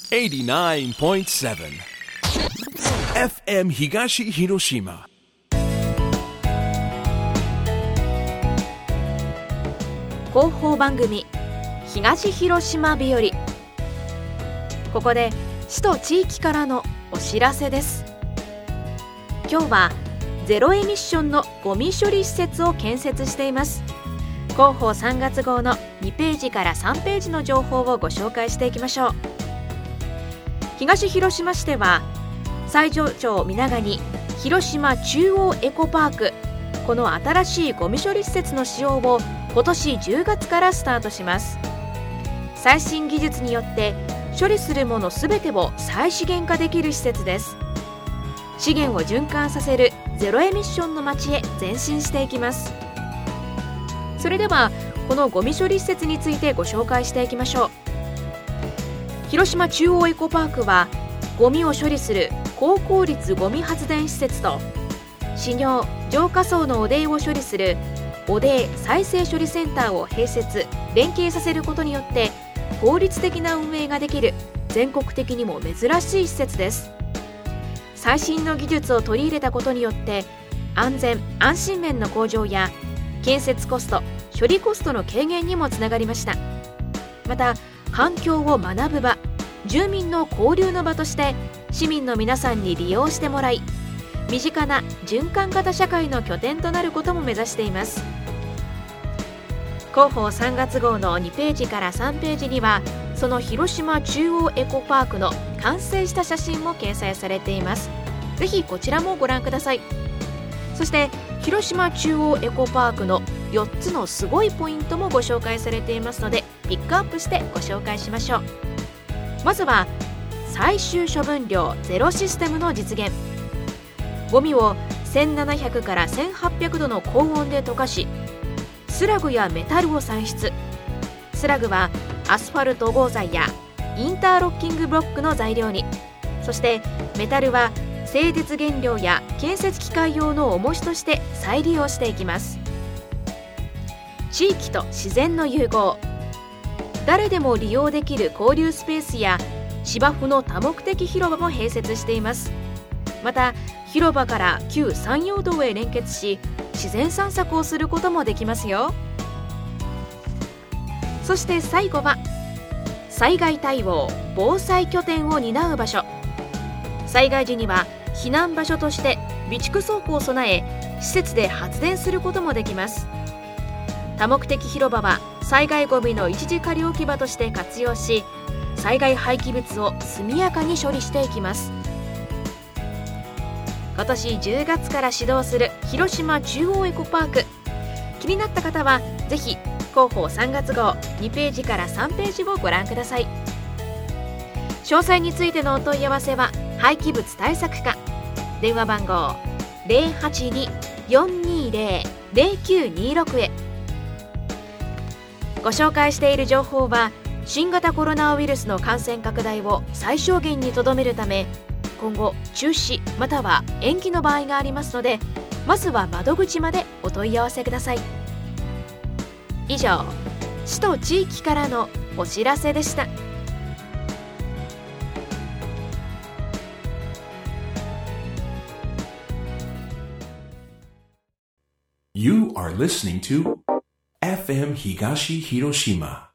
89.7 FM 東広島。 広報番組東広島日和。ここで市と地域からのお知らせです。今日はゼロエミッションのゴミ処理施設を建設しています。広報3月号の2ページから3ページの情報をご紹介していきましょう。東広島市では西条町皆賀に広島中央エコパーク、この新しいゴミ処理施設の使用を今年10月からスタートします。最新技術によって処理するものすべてを再資源化できる施設です。資源を循環させるゼロエミッションの街へ前進していきます。それではこのゴミ処理施設についてご紹介していきましょう。広島中央エコパークはゴミを処理する高効率ゴミ発電施設と飼料・浄化槽の汚泥を処理する汚泥再生処理センターを併設・連携させることによって効率的な運営ができる全国的にも珍しい施設です。最新の技術を取り入れたことによって安全・安心面の向上や建設コスト・処理コストの軽減にもつながりました。また環境を学ぶ場、住民の交流の場として市民の皆さんに利用してもらい、身近な循環型社会の拠点となることも目指しています。広報3月号の2ページから3ページにはその広島中央エコパークの完成した写真も掲載されています。ぜひこちらもご覧ください。そして広島中央エコパークの4つのすごいポイントもご紹介されていますのでピックアップしてご紹介しましょう。まずは最終処分量ゼロシステムの実現。ゴミを1700から1800度の高温で溶かしスラグやメタルを産出。スラグはアスファルト合材やインターロッキングブロックの材料に、そしてメタルは製鉄原料や建設機械用の重しとして再利用していきます。地域と自然の融合。誰でも利用できる交流スペースや芝生の多目的広場も併設しています。また広場から旧山陽道へ連結し自然散策をすることもできますよ。そして最後は災害対応・防災拠点を担う場所。災害時には避難場所として備蓄倉庫を備え施設で発電することもできます。多目的広場は災害ゴミの一時仮置き場として活用し災害廃棄物を速やかに処理していきます。今年10月から始動する広島中央エコパーク、気になった方はぜひ広報3月号2ページから3ページをご覧ください。詳細についてのお問い合わせは廃棄物対策課、電話番号 082-420-0926 へ。ご紹介している情報は新型コロナウイルスの感染拡大を最小限にとどめるため今後中止または延期の場合がありますので、まずは窓口までお問い合わせください。以上、市と地域からのお知らせでした。 You are listening to FM 東広島